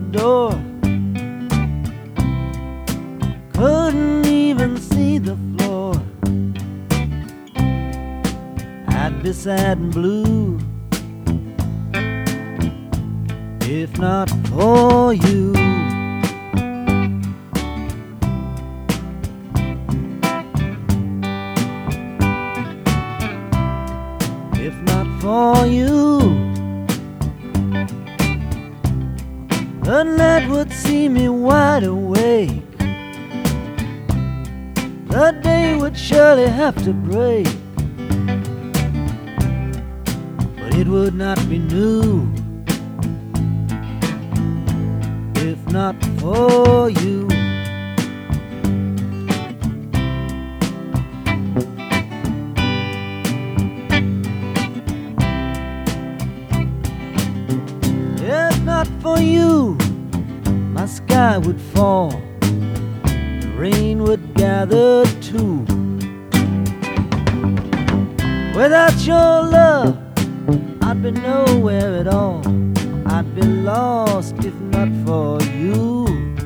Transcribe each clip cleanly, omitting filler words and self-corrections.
door. Couldn't even see the floor. I'd be sad and blue if not for you. If not for you, the night would see me wide awake. The day would surely have to break, but it would not be new if not for you. If not for you, my sky would fall, the rain would gather too. Without your love, I'd be nowhere at all. I'd be lost if not for you.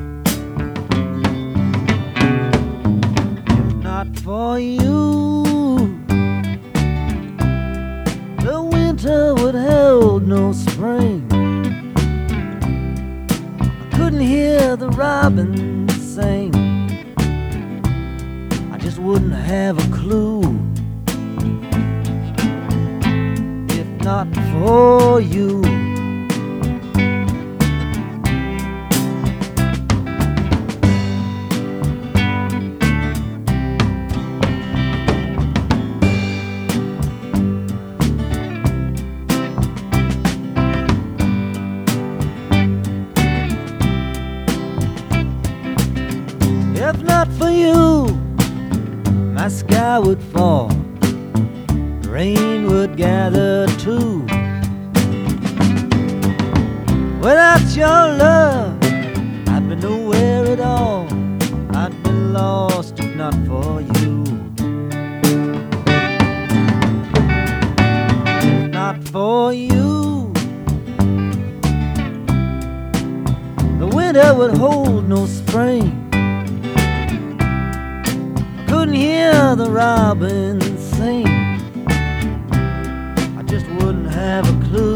If not for you, the winter would hold no spring. I couldn't hear the robins sing. I just wouldn't have a clue if not for you. If not for you, my sky would fall, the rain would gather too. Without your love, I'd be nowhere at all. I'd be lost if not for you. If not for you, the winter would hold no spring. Couldn't hear the robins sing. I just wouldn't have a clue